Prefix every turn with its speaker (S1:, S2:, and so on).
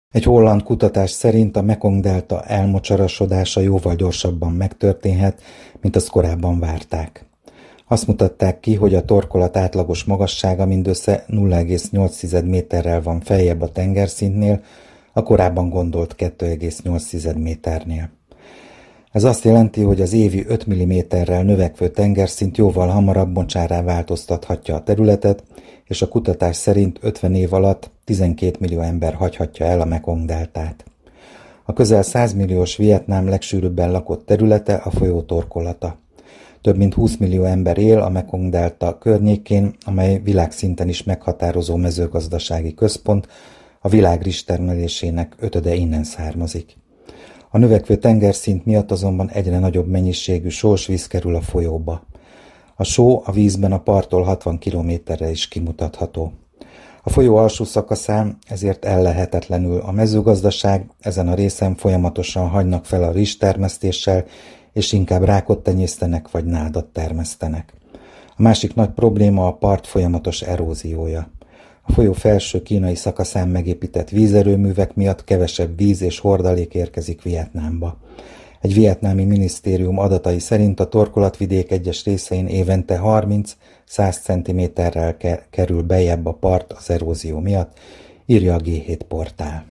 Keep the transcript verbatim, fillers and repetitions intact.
S1: Egy holland kutatás szerint a Mekong-delta elmocsarasodása jóval gyorsabban megtörténhet, mint azt korábban várták. Azt mutatták ki, hogy a torkolat átlagos magassága mindössze nulla egész nyolc méterrel van feljebb a tengerszintnél, a korábban gondolt kettő egész nyolc méternél. Ez azt jelenti, hogy az évi öt milliméterrel növekvő tengerszint jóval hamarabb mocsárrá változtathatja a területet, és a kutatás szerint ötven év alatt tizenkét millió ember hagyhatja el a Mekong-deltát. A közel száz milliós Vietnám legsűrűbben lakott területe a folyó torkolata. Több mint húsz millió ember él a Mekong-delta környékén, amely világszinten is meghatározó mezőgazdasági központ, a világ rizstermelésének ötöde innen származik. A növekvő tengerszint miatt azonban egyre nagyobb mennyiségű sós víz kerül a folyóba. A só a vízben a parttól hatvan kilométerre is kimutatható. A folyó alsó szakaszán ezért ellehetetlenül a mezőgazdaság, ezen a részen folyamatosan hagynak fel a rizstermesztéssel, és inkább rákot tenyésztenek vagy nádat termesztenek. A másik nagy probléma a part folyamatos eróziója. A folyó felső kínai szakaszán megépített vízerőművek miatt kevesebb víz és hordalék érkezik Vietnámba. Egy vietnámi minisztérium adatai szerint a torkolatvidék egyes részein évente harminc-száz centiméterrel kerül bejjebb a part az erózió miatt, írja a G hét portál.